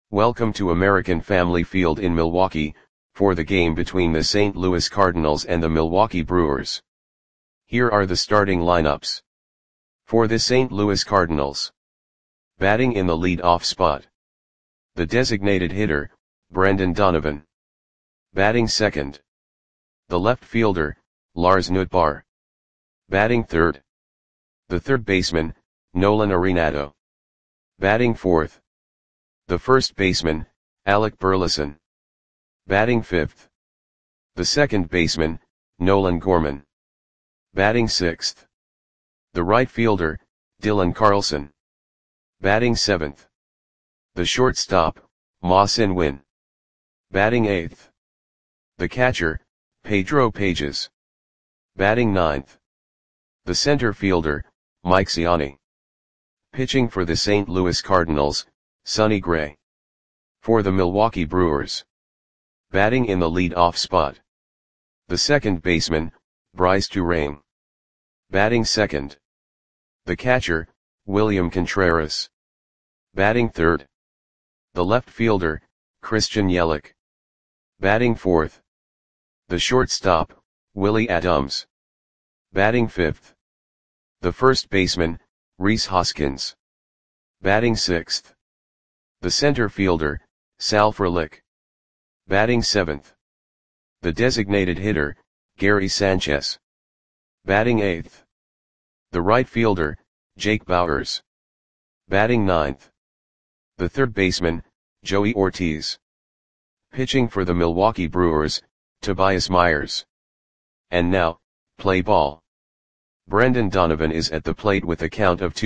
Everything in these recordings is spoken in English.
Welcome to American Family Field in Milwaukee, for the game between the St. Louis Cardinals and the Milwaukee Brewers. Here are the starting lineups. For the St. Louis Cardinals. Batting in the lead-off spot. The designated hitter, Brendan Donovan. Batting second. The left fielder, Lars Nootbaar. Batting third. The third baseman, Nolan Arenado. Batting fourth. The first baseman, Alec Burleson. Batting fifth. The second baseman, Nolan Gorman. Batting sixth. The right fielder, Dylan Carlson. Batting seventh. The shortstop, Ma-Sin Win. Batting eighth. The catcher, Pedro Pages. Batting ninth. The center fielder, Mike Ciani. Pitching for the St. Louis Cardinals, Sonny Gray. For the Milwaukee Brewers. Batting in the lead-off spot. The second baseman, Brice Turang. Batting second. The catcher, William Contreras. Batting third. The left fielder, Christian Yelich. Batting fourth. The shortstop, Willie Adams. Batting fifth. The first baseman, Rhys Hoskins. Batting sixth. The center fielder, Sal Frelick. Batting seventh. The designated hitter, Gary Sanchez. Batting eighth. The right fielder, Jake Bauers. Batting ninth. The third baseman, Joey Ortiz. Pitching for the Milwaukee Brewers, Tobias Myers. And now, play ball. Brendan Donovan is at the plate with a count of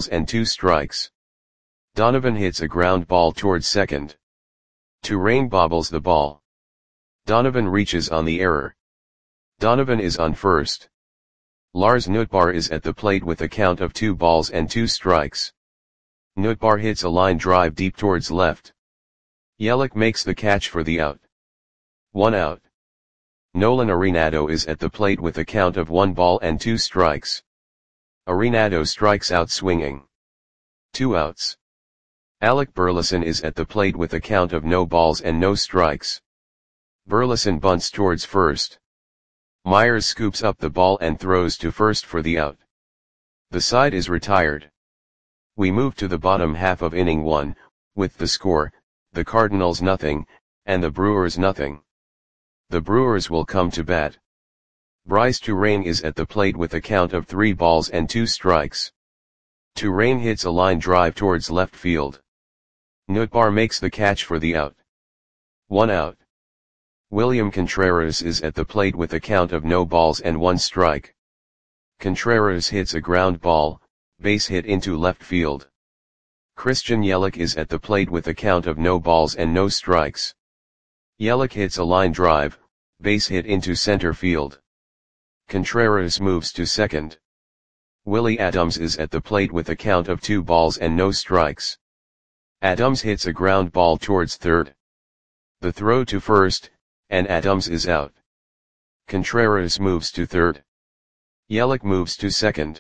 2-2. Donovan hits a ground ball towards second. Turang bobbles the ball. Donovan reaches on the error. Donovan is on first. Lars Nootbaar is at the plate with a count of 2-2. Nootbaar hits a line drive deep towards left. Yelich makes the catch for the out. 1 out. Nolan Arenado is at the plate with a count of 1-2. Arenado strikes out swinging. 2 outs. Alec Burleson is at the plate with a count of no balls and no strikes. Burleson bunts towards first. Myers scoops up the ball and throws to first for the out. The side is retired. We move to the bottom half of inning 1, with the score, the Cardinals nothing, and the Brewers nothing. The Brewers will come to bat. Brice Turang is at the plate with a count of 3-2. Turang hits a line drive towards left field. Nootbaar makes the catch for the out. 1 out. William Contreras is at the plate with a count of no balls and 1 strike. Contreras hits a ground ball, base hit into left field. Christian Yelich is at the plate with a count of no balls and no strikes. Yelich hits a line drive, base hit into center field. Contreras moves to second. Willie Adams is at the plate with a count of 2 balls and no strikes. Adams hits a ground ball towards third. The throw to first, and Adams is out. Contreras moves to third. Yelich moves to second.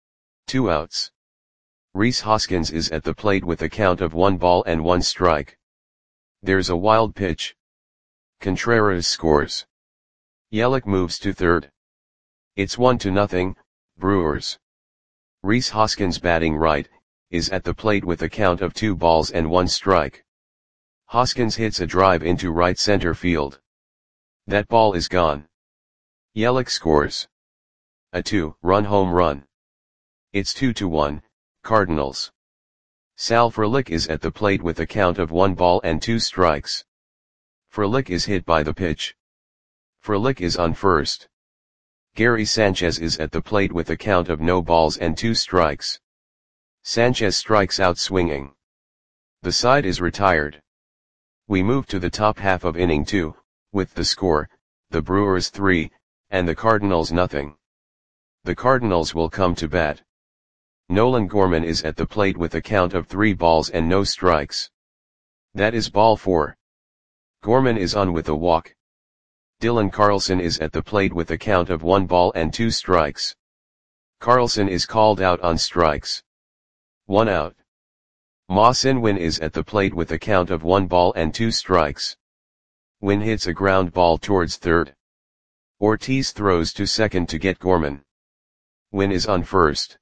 2 outs. Rhys Hoskins is at the plate with a count of 1-1 strike. There's a wild pitch. Contreras scores. Yelich moves to third. It's 1-0, Brewers. Rhys Hoskins batting right, is at the plate with a count of 2-1 strike. Hoskins hits a drive into right center field. That ball is gone. Yelich scores. A 2-run home run. It's 2-1, Cardinals. Sal Frelick is at the plate with a count of 1-2 strikes. Frelick is hit by the pitch. Frelick is on first. Gary Sanchez is at the plate with a count of no balls and 2 strikes. Sanchez strikes out swinging. The side is retired. We move to the top half of inning 2, with the score, the Brewers 3, and the Cardinals nothing. The Cardinals will come to bat. Nolan Gorman is at the plate with a count of 3 balls and no strikes. That is ball 4. Gorman is on with a walk. Dylan Carlson is at the plate with a count of 1-2 strikes. Carlson is called out on strikes. 1 out. Ma Sin Win is at the plate with a count of 1 ball and 2 strikes. Win hits a ground ball towards third. Ortiz throws to second to get Gorman. Win is on first.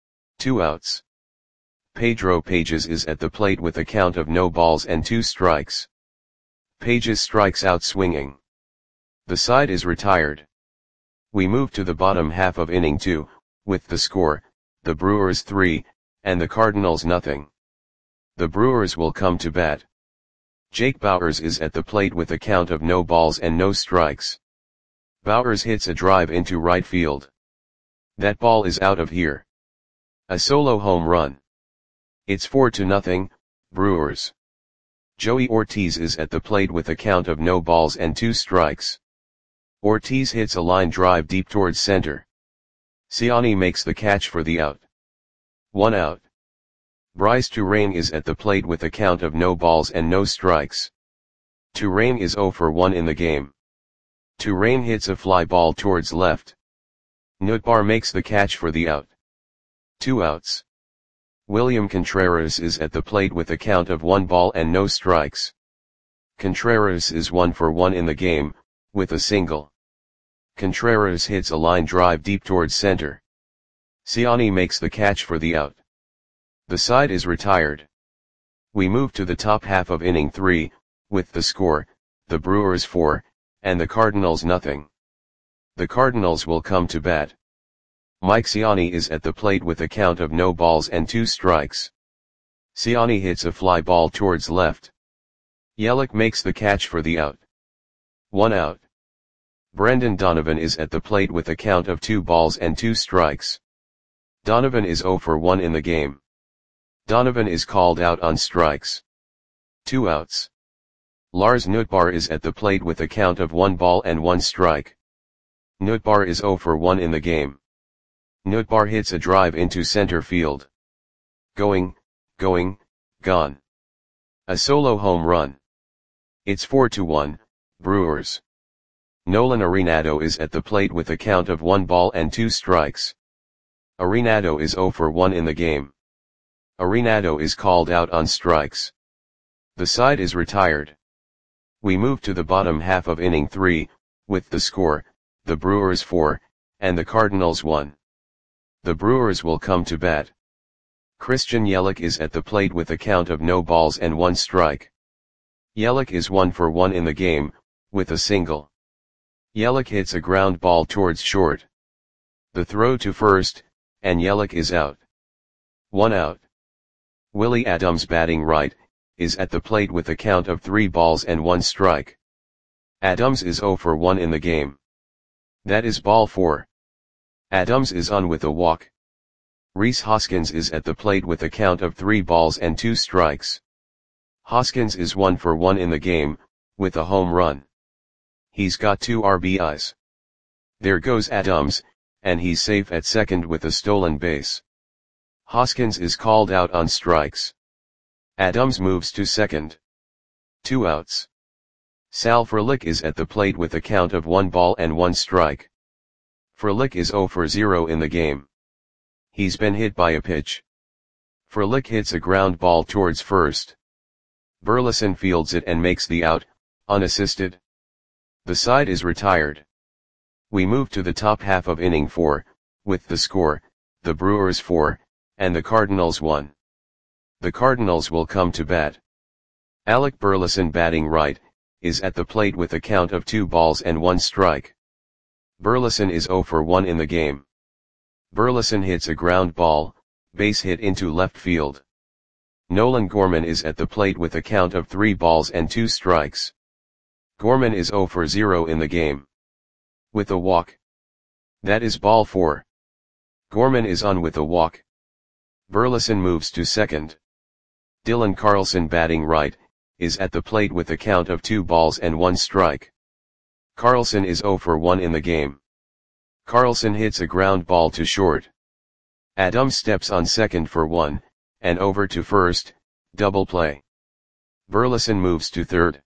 2 outs. Pedro Pages is at the plate with a count of no balls and 2 strikes. Pages strikes out swinging. The side is retired. We move to the bottom half of inning 2, with the score, the Brewers 3, and the Cardinals nothing. The Brewers will come to bat. Jake Bauers is at the plate with a count of no balls and no strikes. Bauers hits a drive into right field. That ball is out of here. A solo home run. It's 4-0, Brewers. Joey Ortiz is at the plate with a count of no balls and 2 strikes. Ortiz hits a line drive deep towards center. Ciani makes the catch for the out. 1 out. Bryce Turang is at the plate with a count of no balls and no strikes. Turang is 0 for 1 in the game. Turang hits a fly ball towards left. Nootbaar makes the catch for the out. 2 outs. William Contreras is at the plate with a count of 1 ball and no strikes. Contreras is 1 for 1 in the game, with a single. Contreras hits a line drive deep towards center. Ciani makes the catch for the out. The side is retired. We move to the top half of inning 3, with the score, the Brewers 4, and the Cardinals nothing. The Cardinals will come to bat. Mike Ciani is at the plate with a count of no balls and 2 strikes. Ciani hits a fly ball towards left. Yelich makes the catch for the out. 1 out. Brendan Donovan is at the plate with a count of 2 balls and 2 strikes. Donovan is 0 for 1 in the game. Donovan is called out on strikes. 2 outs. Lars Nootbaar is at the plate with a count of 1 ball and 1 strike. Nootbaar is 0 for 1 in the game. Nootbaar hits a drive into center field. Going, gone. A solo home run. It's 4-1, Brewers. Nolan Arenado is at the plate with a count of 1 ball and 2 strikes. Arenado is 0 for 1 in the game. Arenado is called out on strikes. The side is retired. We move to the bottom half of inning 3, with the score, the Brewers 4, and the Cardinals 1. The Brewers will come to bat. Christian Yelich is at the plate with a count of no balls and 1 strike. Yelich is 1 for 1 in the game, with a single. Yelich hits a ground ball towards short. The throw to first, and Yelich is out. 1 out. Willie Adams batting right, is at the plate with a count of 3 balls and 1 strike. Adams is 0 for 1 in the game. That is ball 4. Adams is on with a walk. Rhys Hoskins is at the plate with a count of 3 balls and 2 strikes. Hoskins is 1 for 1 in the game, with a home run. He's got 2 RBIs. There goes Adams, and he's safe at second with a stolen base. Hoskins is called out on strikes. Adams moves to second. 2 outs. Sal Frelick is at the plate with a count of 1 ball and 1 strike. Frelick is 0 for 0 in the game. He's been hit by a pitch. Frelick hits a ground ball towards first. Burleson fields it and makes the out, unassisted. The side is retired. We move to the top half of inning 4, with the score, the Brewers 4, and the Cardinals 1. The Cardinals will come to bat. Alec Burleson batting right, is at the plate with a count of 2 balls and 1 strike. Burleson is 0 for 1 in the game. Burleson hits a ground ball, base hit into left field. Nolan Gorman is at the plate with a count of 3 balls and 2 strikes. Gorman is 0 for 0 in the game. With a walk. That is ball 4. Gorman is on with a walk. Burleson moves to second. Dylan Carlson batting right, is at the plate with a count of 2 balls and 1 strike. Carlson is 0 for 1 in the game. Carlson hits a ground ball to short. Adams steps on second for 1, and over to first, double play. Burleson moves to third.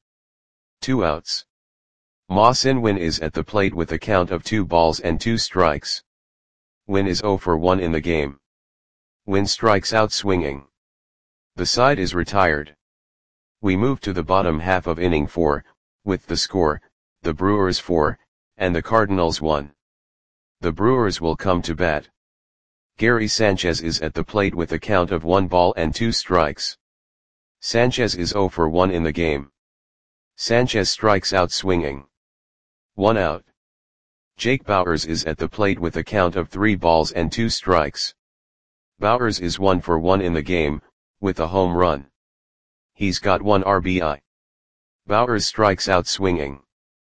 2 outs. Ma Sin Win is at the plate with a count of 2 balls and 2 strikes. Win is 0 for 1 in the game. Win strikes out swinging. The side is retired. We move to the bottom half of inning 4, with the score, the Brewers 4, and the Cardinals 1. The Brewers will come to bat. Gary Sanchez is at the plate with a count of 1 ball and 2 strikes. Sanchez is 0 for 1 in the game. Sanchez strikes out swinging. 1 out. Jake Bauers is at the plate with a count of 3 balls and 2 strikes. Bauers is 1 for 1 in the game, with a home run. He's got 1 RBI. Bauers strikes out swinging.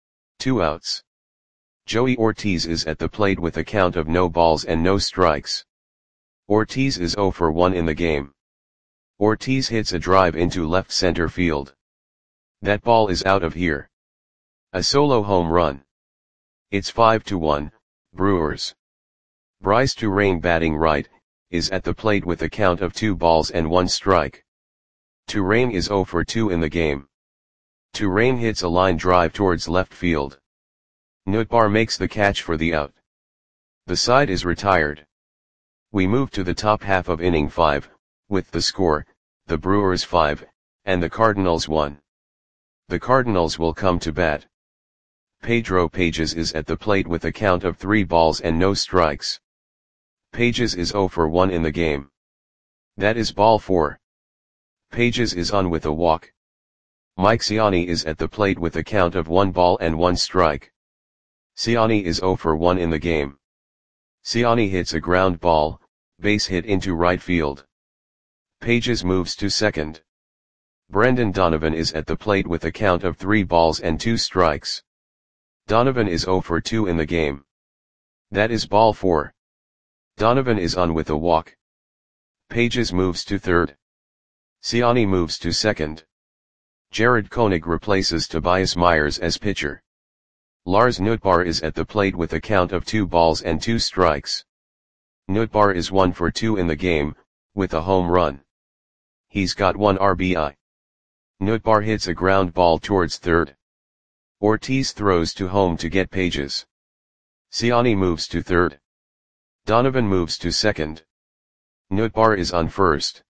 2 outs. Joey Ortiz is at the plate with a count of no balls and no strikes. Ortiz is 0 for 1 in the game. Ortiz hits a drive into left center field. That ball is out of here. A solo home run. It's 5-1, Brewers. Bryce Turang, batting right, is at the plate with a count of 2 balls and 1 strike. Turang is 0 for 2 in the game. Turang hits a line drive towards left field. Nootbaar makes the catch for the out. The side is retired. We move to the top half of inning 5, with the score, the Brewers 5, and the Cardinals 1. The Cardinals will come to bat. Pedro Pages is at the plate with a count of 3 balls and no strikes. Pages is 0 for 1 in the game. That is ball 4. Pages is on with a walk. Mike Ciani is at the plate with a count of 1 ball and 1 strike. Ciani is 0 for 1 in the game. Ciani hits a ground ball, base hit into right field. Pages moves to second. Brendan Donovan is at the plate with a count of 3 balls and 2 strikes. Donovan is 0 for 2 in the game. That is ball 4. Donovan is on with a walk. Pages moves to third. Ciani moves to second. Jared Koenig replaces Tobias Myers as pitcher. Lars Nootbaar is at the plate with a count of 2 balls and 2 strikes. Nootbaar is 1 for 2 in the game, with a home run. He's got 1 RBI. Nootbaar hits a ground ball towards third. Ortiz throws to home to get Pages. Ciani moves to third. Donovan moves to second. Nootbaar is on first.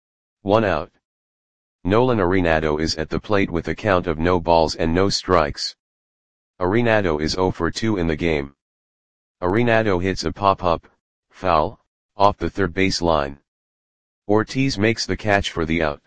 1 out. Nolan Arenado is at the plate with a count of no balls and no strikes. Arenado is 0 for 2 in the game. Arenado hits a pop-up, foul, off the third base line. Ortiz makes the catch for the out.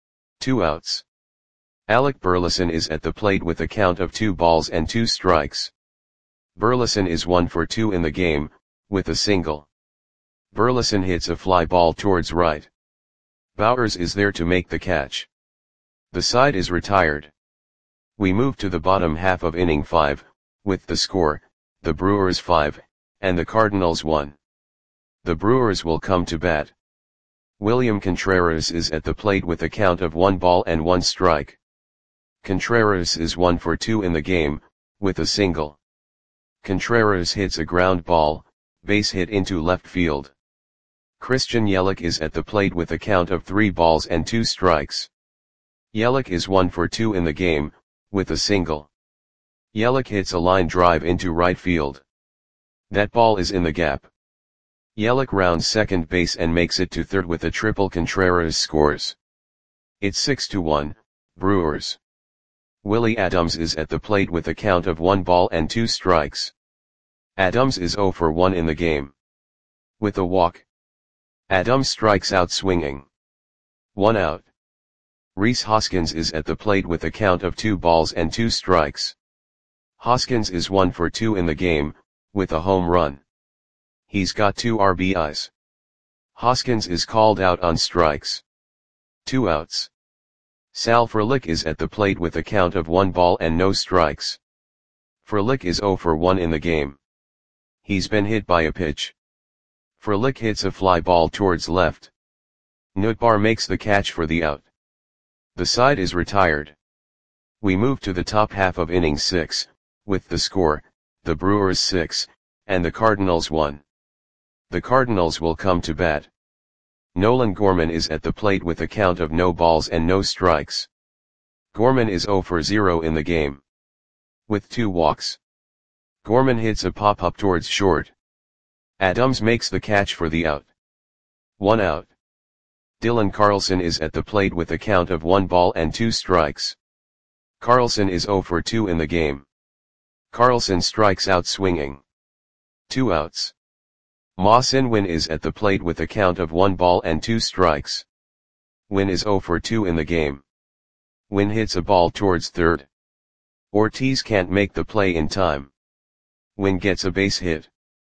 2 outs. Alec Burleson is at the plate with a count of 2 balls and 2 strikes. Burleson is 1 for 2 in the game, with a single. Burleson hits a fly ball towards right. Bauers is there to make the catch. The side is retired. We move to the bottom half of inning 5, with the score, the Brewers 5, and the Cardinals 1. The Brewers will come to bat. William Contreras is at the plate with a count of 1 ball and 1 strike. Contreras is 1 for 2 in the game, with a single. Contreras hits a ground ball, base hit into left field. Christian Yelich is at the plate with a count of 3 balls and 2 strikes. Yelich is 1 for 2 in the game, with a single. Yelich hits a line drive into right field. That ball is in the gap. Yelich rounds second base and makes it to third with a triple. Contreras scores. It's 6-1, Brewers. Willie Adams is at the plate with a count of 1 ball and 2 strikes. Adams is 0 for 1 in the game. With a walk. Adams strikes out swinging. 1 out. Rhys Hoskins is at the plate with a count of 2 balls and 2 strikes. Hoskins is 1 for 2 in the game, with a home run. He's got 2 RBIs. Hoskins is called out on strikes. 2 outs. Sal Frelick is at the plate with a count of 1 ball and no strikes. Frelick is 0 for 1 in the game. He's been hit by a pitch. Frelick hits a fly ball towards left. Nootbaar makes the catch for the out. The side is retired. We move to the top half of inning 6, with the score, the Brewers 6, and the Cardinals 1. The Cardinals will come to bat. Nolan Gorman is at the plate with a count of no balls and no strikes. Gorman is 0 for 0 in the game. With 2 walks. Gorman hits a pop-up towards short. Adams makes the catch for the out. 1 out. Dylan Carlson is at the plate with a count of 1 ball and 2 strikes. Carlson is 0 for 2 in the game. Carlson strikes out swinging. 2 outs. Ma Sin-win is at the plate with a count of 1 ball and 2 strikes. Win is 0 for 2 in the game. Win hits a ball towards third. Ortiz can't make the play in time. Win gets a base hit.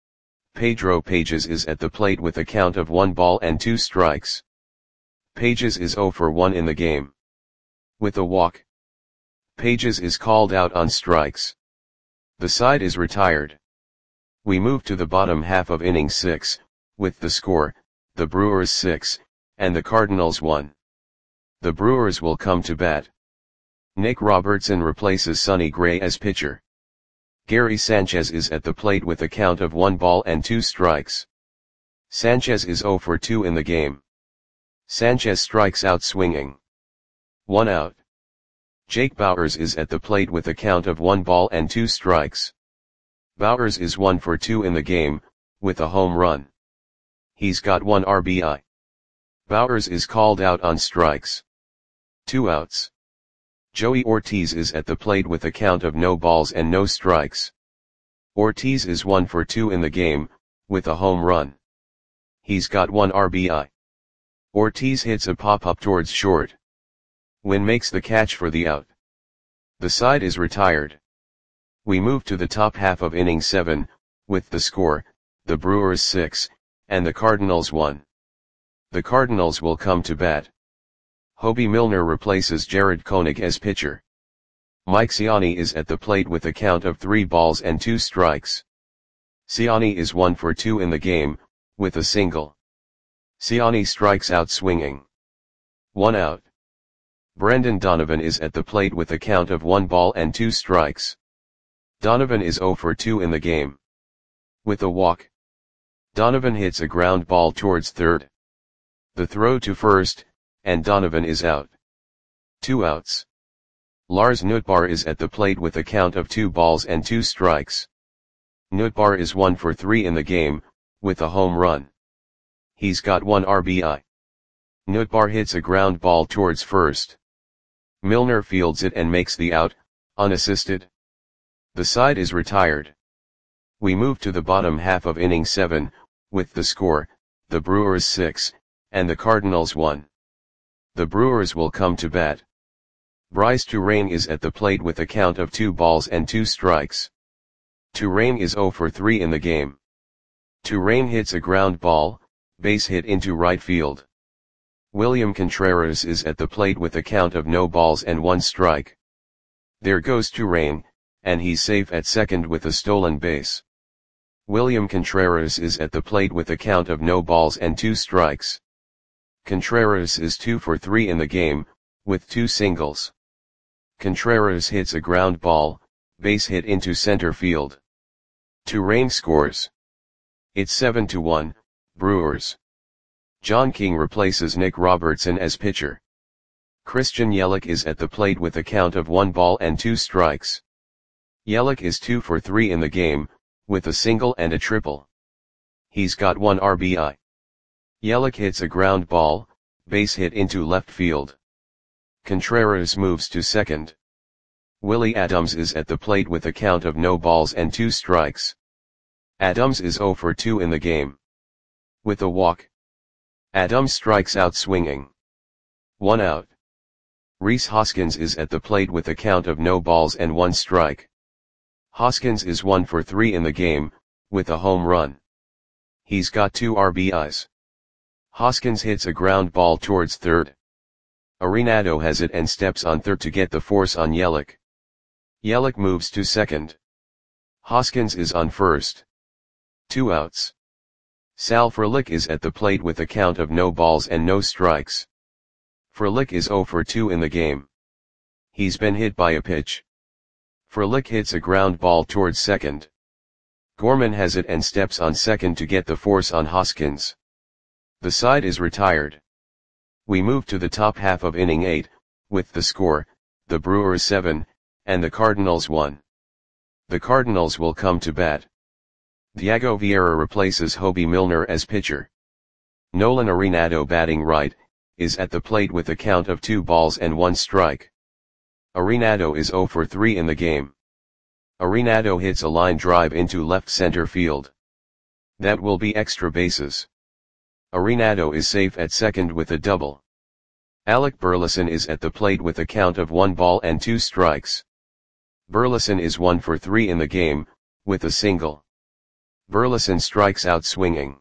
Pedro Pages is at the plate with a count of 1 ball and 2 strikes. Pages is 0 for 1 in the game. With a walk, Pages is called out on strikes. The side is retired. We move to the bottom half of inning 6, with the score, the Brewers 6, and the Cardinals 1. The Brewers will come to bat. Nick Robertson replaces Sonny Gray as pitcher. Gary Sanchez is at the plate with a count of 1 ball and 2 strikes. Sanchez is 0 for 2 in the game. Sanchez strikes out swinging. 1 out. Jake Bauers is at the plate with a count of 1 ball and 2 strikes. Bauers is 1 for 2 in the game, with a home run. He's got 1 RBI. Bauers is called out on strikes. 2 outs. Joey Ortiz is at the plate with a count of no balls and no strikes. Ortiz is 1 for 2 in the game, with a home run. He's got 1 RBI. Ortiz hits a pop-up towards short. Win makes the catch for the out. The side is retired. We move to the top half of inning 7, with the score, the Brewers 6, and the Cardinals 1. The Cardinals will come to bat. Hobie Milner replaces Jared Koenig as pitcher. Mike Ciani is at the plate with a count of 3 balls and 2 strikes. Ciani is 1 for 2 in the game, with a single. Ciani strikes out swinging. 1 out. Brendan Donovan is at the plate with a count of 1 ball and 2 strikes. Donovan is 0 for 2 in the game. With a walk, Donovan hits a ground ball towards third. The throw to first, and Donovan is out. 2 outs. Lars Nootbaar is at the plate with a count of 2 balls and 2 strikes. Nootbaar is 1 for 3 in the game, with a home run. He's got 1 RBI. Nootbaar hits a ground ball towards first. Milner fields it and makes the out, unassisted. The side is retired. We move to the bottom half of inning 7, with the score, the Brewers 6, and the Cardinals 1. The Brewers will come to bat. Bryce Turang is at the plate with a count of 2 balls and 2 strikes. Turang is 0 for 3 in the game. Turang hits a ground ball, base hit into right field. William Contreras is at the plate with a count of no balls and 1 strike. There goes Turang, and he's safe at second with a stolen base. William Contreras is at the plate with a count of no balls and 2 strikes. Contreras is 2 for 3 in the game, with 2 singles. Contreras hits a ground ball, base hit into center field. Turang scores. It's 7-1, Brewers. John King replaces Nick Robertson as pitcher. Christian Yelich is at the plate with a count of 1 ball and 2 strikes. Yelich is 2 for 3 in the game, with a single and a triple. He's got 1 RBI. Yelich hits a ground ball, base hit into left field. Contreras moves to second. Willie Adams is at the plate with a count of no balls and 2 strikes. Adams is 0 for 2 in the game. With a walk, Adams strikes out swinging. 1 out. Rhys Hoskins is at the plate with a count of no balls and 1 strike. Hoskins is 1 for 3 in the game, with a home run. He's got 2 RBIs. Hoskins hits a ground ball towards third. Arenado has it and steps on third to get the force on Yelich. Yelich moves to second. Hoskins is on first. 2 outs. Sal Frelick is at the plate with a count of no balls and no strikes. Frelick is 0 for 2 in the game. He's been hit by a pitch. Frelick hits a ground ball towards second. Gorman has it and steps on second to get the force on Hoskins. The side is retired. We move to the top half of inning 8, with the score, the Brewers 7, and the Cardinals 1. The Cardinals will come to bat. Diego Vieira replaces Hobie Milner as pitcher. Nolan Arenado batting right, is at the plate with a count of 2 balls and 1 strike. Arenado is 0 for 3 in the game. Arenado hits a line drive into left center field. That will be extra bases. Arenado is safe at second with a double. Alec Burleson is at the plate with a count of 1 ball and 2 strikes. Burleson is 1 for 3 in the game, with a single. Burleson strikes out swinging.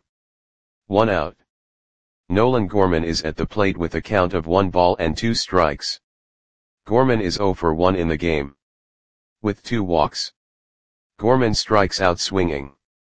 1 out. Nolan Gorman is at the plate with a count of 1 ball and 2 strikes. Gorman is 0 for 1 in the game. With 2 walks. Gorman strikes out swinging.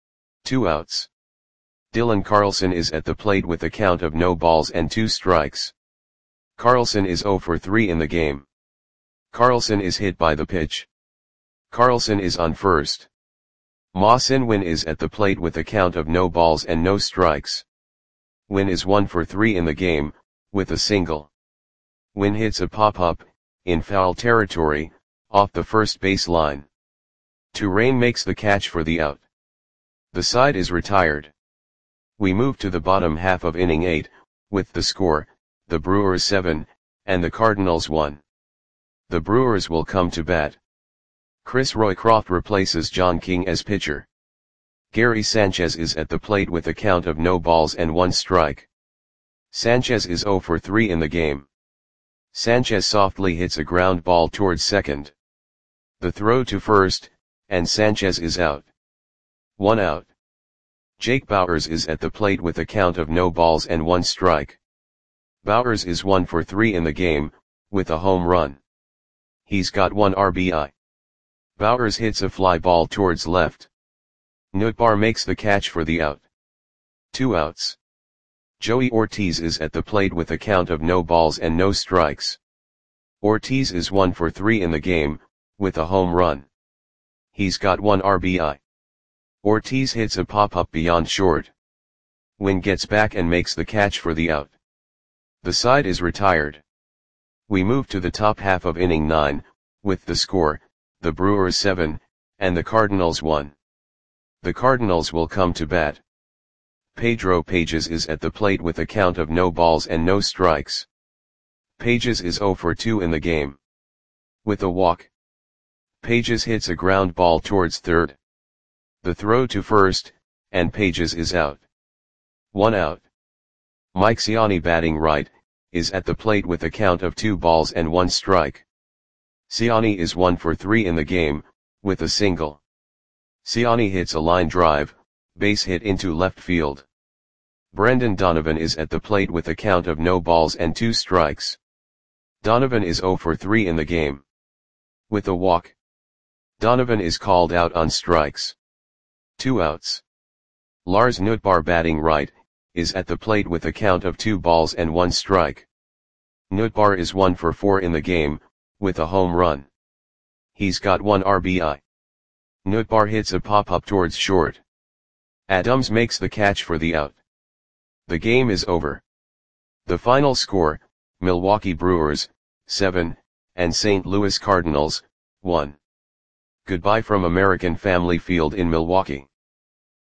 2 outs. Dylan Carlson is at the plate with a count of no balls and 2 strikes. Carlson is 0 for 3 in the game. Carlson is hit by the pitch. Carlson is on first. Ma Sin-win is at the plate with a count of no balls and no strikes. Win is 1 for 3 in the game, with a single. Win hits a pop-up, in foul territory, off the first base line. Turane makes the catch for the out. The side is retired. We move to the bottom half of inning 8, with the score, the Brewers 7, and the Cardinals 1. The Brewers will come to bat. Chris Roycroft replaces John King as pitcher. Gary Sanchez is at the plate with a count of no balls and 1 strike. Sanchez is 0 for 3 in the game. Sanchez softly hits a ground ball towards second. The throw to first, and Sanchez is out. 1 out. Jake Bauers is at the plate with a count of no balls and 1 strike. Bauers is 1 for 3 in the game, with a home run. He's got 1 RBI. Bauers hits a fly ball towards left. Nootbaar makes the catch for the out. 2 outs. Joey Ortiz is at the plate with a count of no balls and no strikes. Ortiz is 1 for 3 in the game, with a home run. He's got 1 RBI. Ortiz hits a pop-up beyond short. Wynn gets back and makes the catch for the out. The side is retired. We move to the top half of inning 9, with the score, the Brewers 7, and the Cardinals 1. The Cardinals will come to bat. Pedro Pages is at the plate with a count of no balls and no strikes. Pages is 0 for 2 in the game. With a walk. Pages hits a ground ball towards third. The throw to first, and Pages is out. 1 out. Mike Ciani batting right, is at the plate with a count of 2 balls and 1 strike. Ciani is 1 for 3 in the game, with a single. Ciani hits a line drive, base hit into left field. Brendan Donovan is at the plate with a count of no balls and 2 strikes. Donovan is 0 for 3 in the game. With a walk. Donovan is called out on strikes. 2 outs. Lars Nootbaar batting right, is at the plate with a count of 2 balls and 1 strike. Nootbaar is 1 for 4 in the game, with a home run. He's got 1 RBI. Nootbaar hits a pop-up towards short. Adams makes the catch for the out. The game is over. The final score, Milwaukee Brewers, 7, and St. Louis Cardinals, 1. Goodbye from American Family Field in Milwaukee.